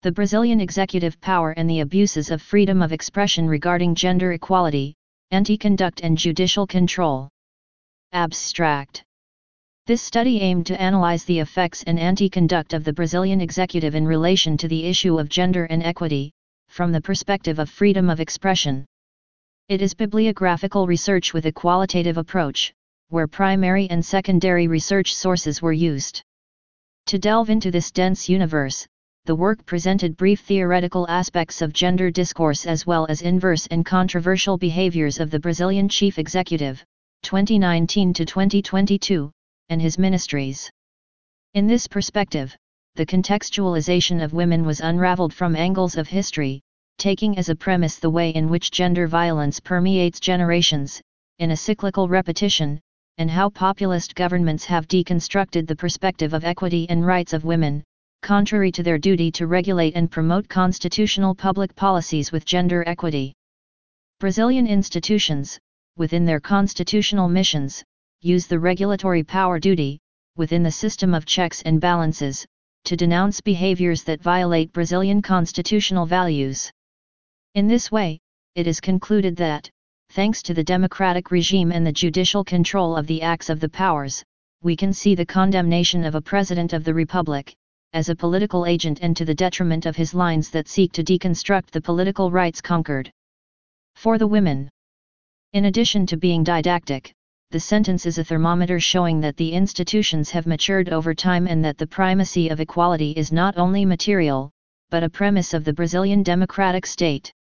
The Brazilian executive power and the abuses of freedom of expression regarding gender equality, anti-conduct and judicial control. Abstract. This study aimed to analyze the effects and anti-conduct of the Brazilian executive in relation to the issue of gender and equity, from the perspective of freedom of expression. It is bibliographical research with a qualitative approach, where primary and secondary research sources were used. To delve into this dense universe, the work presented brief theoretical aspects of gender discourse as well as inverse and controversial behaviors of the Brazilian chief executive, 2019 to 2022, and his ministries. In this perspective, the contextualization of women was unraveled from angles of history, taking as a premise the way in which gender violence permeates generations, in a cyclical repetition, and how populist governments have deconstructed the perspective of equity and rights of women, contrary to their duty to regulate and promote constitutional public policies with gender equity. Brazilian institutions, within their constitutional missions, use the regulatory power duty, within the system of checks and balances, to denounce behaviors that violate Brazilian constitutional values. In this way, it is concluded that, thanks to the democratic regime and the judicial control of the acts of the powers, we can see the condemnation of a president of the republic, as a political agent and to the detriment of his lines that seek to deconstruct the political rights conquered. For the women. In addition to being didactic, the sentence is a thermometer showing that the institutions have matured over time and that the primacy of equality is not only material, but a premise of the Brazilian democratic state.